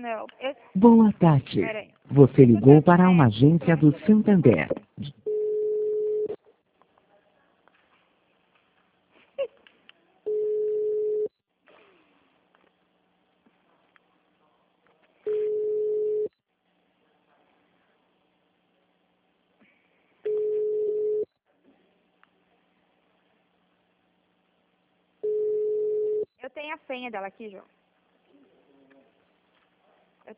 Não, Boa tarde. peraí. Você ligou para uma agência do Santander. Eu tenho a senha dela aqui, João.